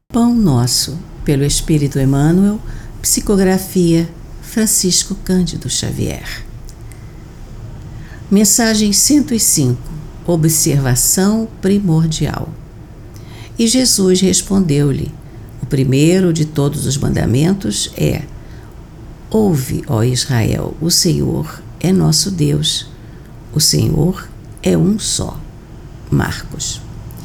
Pão Nosso, pelo Espírito Emmanuel, psicografia Francisco Cândido Xavier. Mensagem 105. Observação primordial. E Jesus respondeu-lhe: o primeiro de todos os mandamentos é: ouve, ó Israel, o Senhor é nosso Deus, o Senhor é um só. Marcos.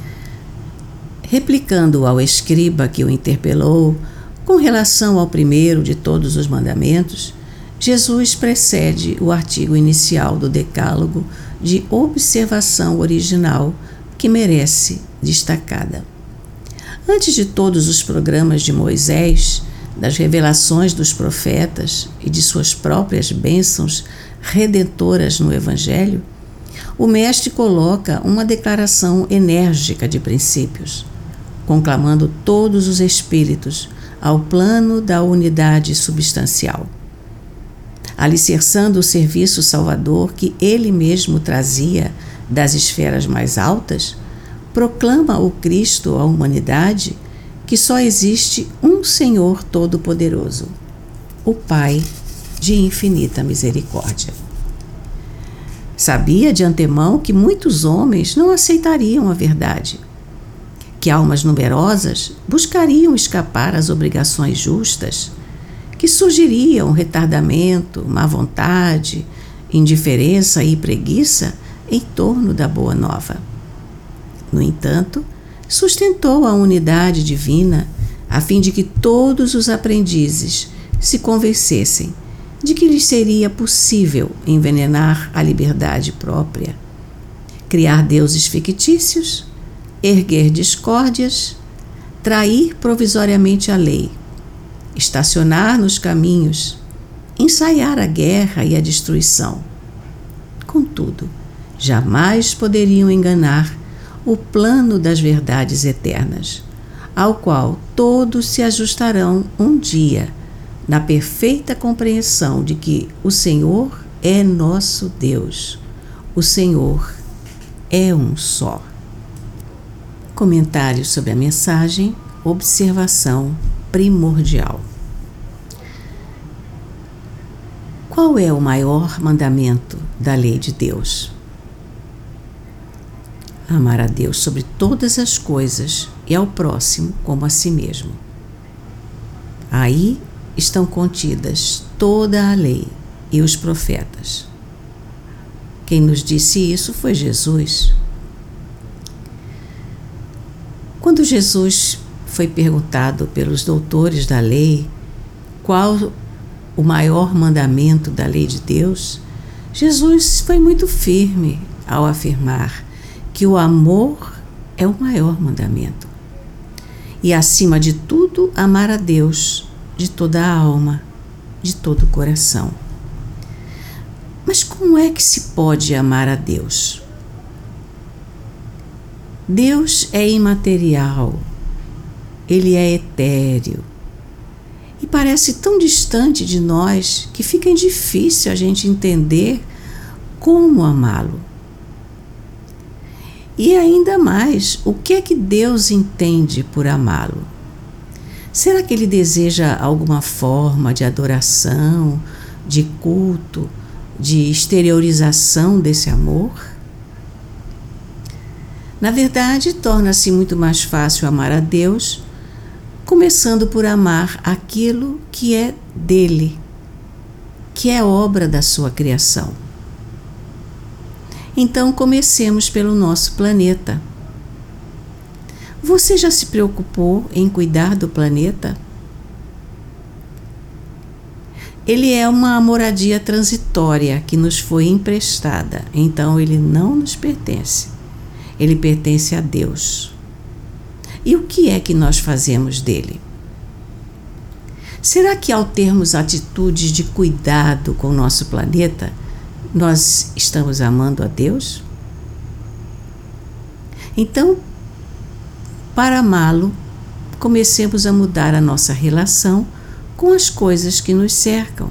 Replicando ao escriba que o interpelou com relação ao primeiro de todos os mandamentos, Jesus precede o artigo inicial do Decálogo de observação original que merece destacada. Antes de todos os programas de Moisés, das revelações dos profetas e de suas próprias bênçãos redentoras no Evangelho, o Mestre coloca uma declaração enérgica de princípios, conclamando todos os espíritos ao plano da unidade substancial. Alicerçando o serviço salvador que ele mesmo trazia das esferas mais altas, proclama o Cristo à humanidade que só existe um Senhor Todo-Poderoso, o Pai de infinita misericórdia. Sabia de antemão que muitos homens não aceitariam a verdade, que almas numerosas buscariam escapar às obrigações justas, que surgiriam retardamento, má vontade, indiferença e preguiça em torno da Boa Nova. No entanto, sustentou a unidade divina a fim de que todos os aprendizes se convencessem de que lhes seria possível envenenar a liberdade própria, criar deuses fictícios, erguer discórdias, trair provisoriamente a lei, estacionar nos caminhos, ensaiar a guerra e a destruição. Contudo, jamais poderiam enganar o plano das verdades eternas, ao qual todos se ajustarão um dia, na perfeita compreensão de que o Senhor é nosso Deus, o Senhor é um só. Comentário sobre a mensagem, observação primordial. Qual é o maior mandamento da lei de Deus? Amar a Deus sobre todas as coisas e ao próximo como a si mesmo. Aí estão contidas toda a lei e os profetas. Quem nos disse isso foi Jesus. Quando Jesus foi perguntado pelos doutores da lei qual o maior mandamento da lei de Deus, Jesus foi muito firme ao afirmar que o amor é o maior mandamento. E, acima de tudo, amar a Deus de toda a alma, de todo o coração. Mas como é que se pode amar a Deus? Deus é imaterial, Ele é etéreo e parece tão distante de nós que fica difícil a gente entender como amá-lo. E ainda mais, o que é que Deus entende por amá-lo? Será que Ele deseja alguma forma de adoração, de culto, de exteriorização desse amor? Na verdade, torna-se muito mais fácil amar a Deus, começando por amar aquilo que é dele, que é obra da sua criação. Então, comecemos pelo nosso planeta. Você já se preocupou em cuidar do planeta? Ele é uma moradia transitória que nos foi emprestada, então ele não nos pertence. Ele pertence a Deus. E o que é que nós fazemos dele? Será que ao termos atitudes de cuidado com o nosso planeta, nós estamos amando a Deus? Então, para amá-lo, comecemos a mudar a nossa relação com as coisas que nos cercam.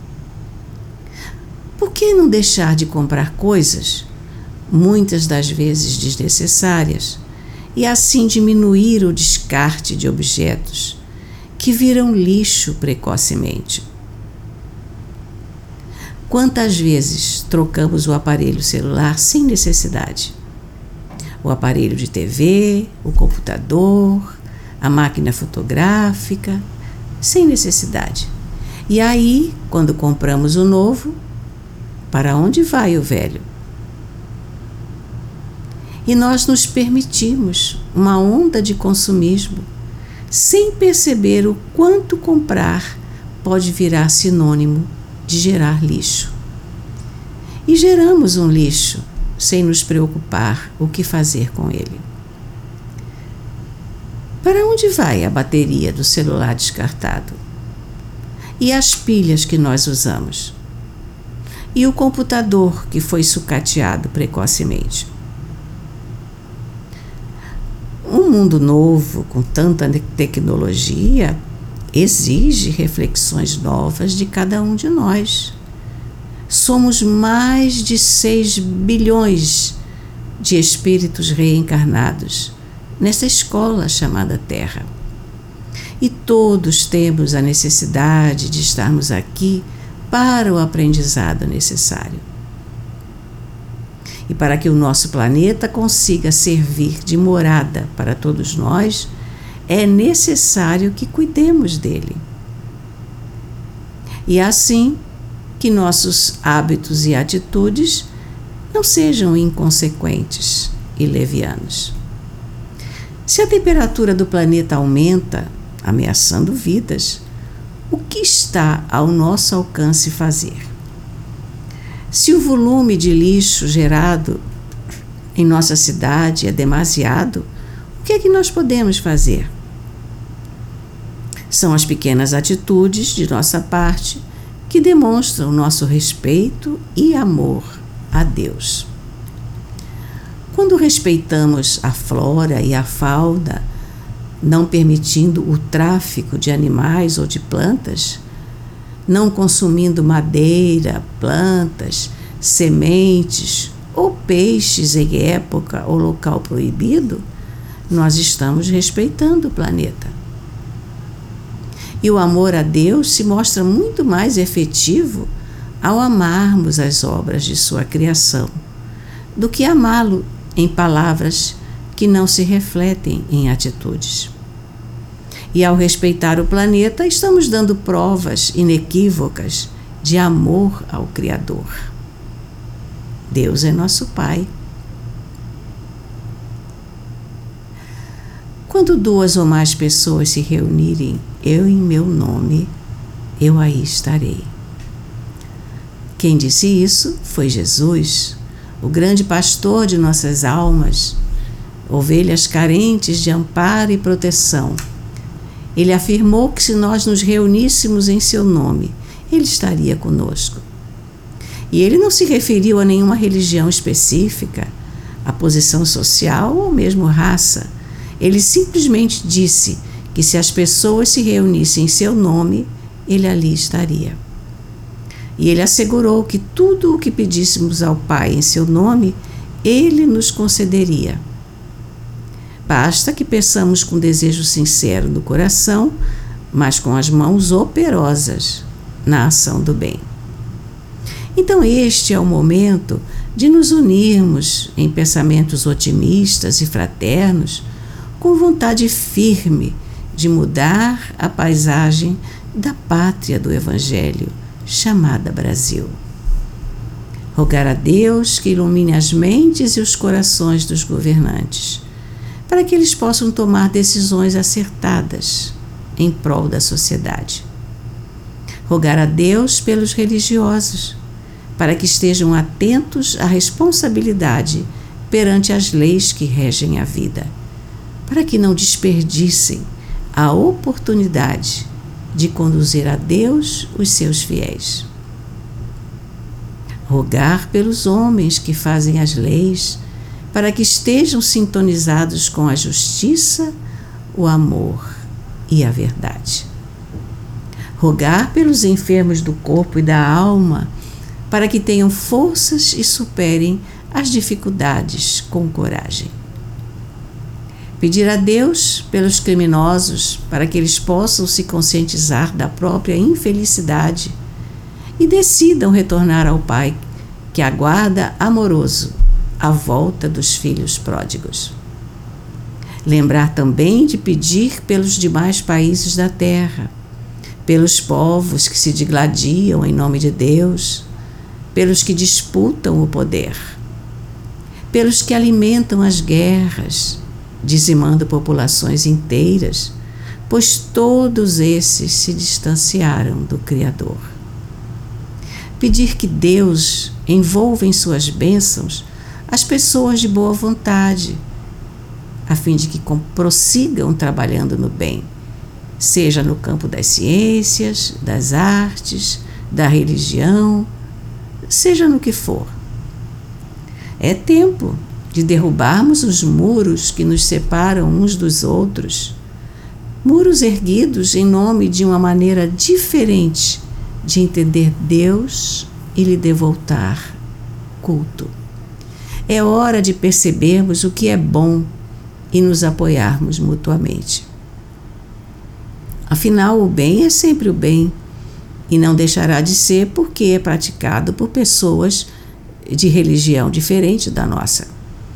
Por que não deixar de comprar coisas, muitas das vezes desnecessárias, e assim diminuir o descarte de objetos que viram lixo precocemente. Quantas vezes trocamos o aparelho celular sem necessidade? O aparelho de TV, o computador, a máquina fotográfica, sem necessidade. E aí, quando compramos o novo, para onde vai o velho? E nós nos permitimos uma onda de consumismo, sem perceber o quanto comprar pode virar sinônimo de gerar lixo. E geramos um lixo sem nos preocupar o que fazer com ele. Para onde vai a bateria do celular descartado? E as pilhas que nós usamos? E o computador que foi sucateado precocemente? Um mundo novo, com tanta tecnologia, exige reflexões novas de cada um de nós. Somos mais de 6 bilhões de espíritos reencarnados nessa escola chamada Terra. E todos temos a necessidade de estarmos aqui para o aprendizado necessário. E para que o nosso planeta consiga servir de morada para todos nós, é necessário que cuidemos dele. E assim que nossos hábitos e atitudes não sejam inconsequentes e levianos. Se a temperatura do planeta aumenta, ameaçando vidas, o que está ao nosso alcance fazer? Se o volume de lixo gerado em nossa cidade é demasiado, o que é que nós podemos fazer? São as pequenas atitudes de nossa parte que demonstram nosso respeito e amor a Deus. Quando respeitamos a flora e a fauna, não permitindo o tráfico de animais ou de plantas, não consumindo madeira, plantas, sementes ou peixes em época ou local proibido, nós estamos respeitando o planeta. E o amor a Deus se mostra muito mais efetivo ao amarmos as obras de sua criação, do que amá-lo em palavras que não se refletem em atitudes. E ao respeitar o planeta, estamos dando provas inequívocas de amor ao Criador. Deus é nosso Pai. Quando 2 ou mais pessoas se reunirem, eu em meu nome, eu aí estarei. Quem disse isso foi Jesus, o grande pastor de nossas almas, ovelhas carentes de amparo e proteção. Ele afirmou que se nós nos reuníssemos em seu nome, ele estaria conosco. E ele não se referiu a nenhuma religião específica, a posição social ou mesmo raça. Ele simplesmente disse que se as pessoas se reunissem em seu nome, ele ali estaria. E ele assegurou que tudo o que pedíssemos ao Pai em seu nome, ele nos concederia. Basta que peçamos com desejo sincero do coração, mas com as mãos operosas na ação do bem. Então este é o momento de nos unirmos em pensamentos otimistas e fraternos, com vontade firme de mudar a paisagem da pátria do Evangelho, chamada Brasil. Rogar a Deus que ilumine as mentes e os corações dos governantes, para que eles possam tomar decisões acertadas em prol da sociedade. Rogar a Deus pelos religiosos, para que estejam atentos à responsabilidade perante as leis que regem a vida, para que não desperdicem a oportunidade de conduzir a Deus os seus fiéis. Rogar pelos homens que fazem as leis, para que estejam sintonizados com a justiça, o amor e a verdade. Rogar pelos enfermos do corpo e da alma, para que tenham forças e superem as dificuldades com coragem. Pedir a Deus pelos criminosos para que eles possam se conscientizar da própria infelicidade e decidam retornar ao Pai que aguarda amoroso a volta dos filhos pródigos. Lembrar também de pedir pelos demais países da terra, pelos povos que se digladiam em nome de Deus, pelos que disputam o poder, pelos que alimentam as guerras, dizimando populações inteiras, pois todos esses se distanciaram do Criador. Pedir que Deus envolva em suas bênçãos as pessoas de boa vontade, a fim de que prossigam trabalhando no bem, seja no campo das ciências, das artes, da religião, seja no que for. É tempo de derrubarmos os muros que nos separam uns dos outros, muros erguidos em nome de uma maneira diferente de entender Deus e lhe devotar culto. É hora de percebermos o que é bom e nos apoiarmos mutuamente. Afinal, o bem é sempre o bem e não deixará de ser porque é praticado por pessoas de religião diferente da nossa.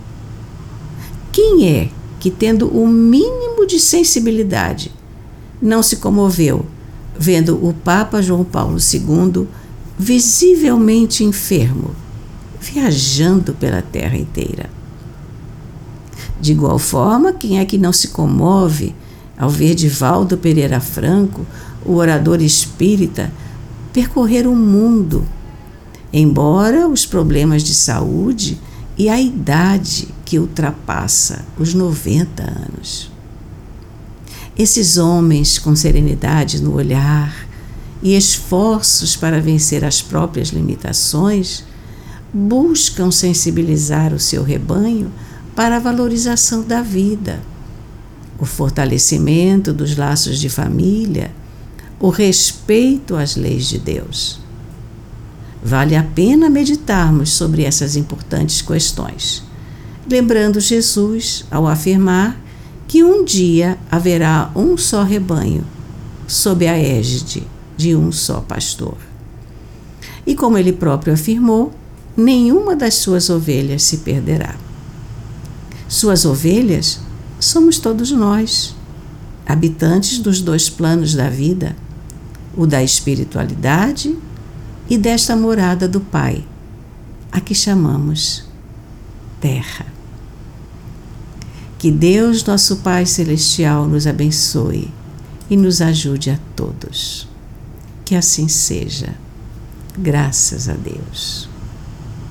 Quem é que, tendo o mínimo de sensibilidade, não se comoveu vendo o Papa João Paulo II visivelmente enfermo, viajando pela terra inteira? De igual forma, quem é que não se comove ao ver Divaldo Pereira Franco, o orador espírita, percorrer o mundo, embora os problemas de saúde e a idade que ultrapassa os 90 anos. Esses homens com serenidade no olhar e esforços para vencer as próprias limitações, buscam sensibilizar o seu rebanho para a valorização da vida, o fortalecimento dos laços de família, o respeito às leis de Deus. Vale a pena meditarmos sobre essas importantes questões, lembrando Jesus ao afirmar que um dia haverá um só rebanho, sob a égide de um só pastor. E como ele próprio afirmou, nenhuma das suas ovelhas se perderá. Suas ovelhas somos todos nós, habitantes dos dois planos da vida, o da espiritualidade e desta morada do Pai, a que chamamos terra. Que Deus, nosso Pai Celestial, nos abençoe e nos ajude a todos. Que assim seja. Graças a Deus.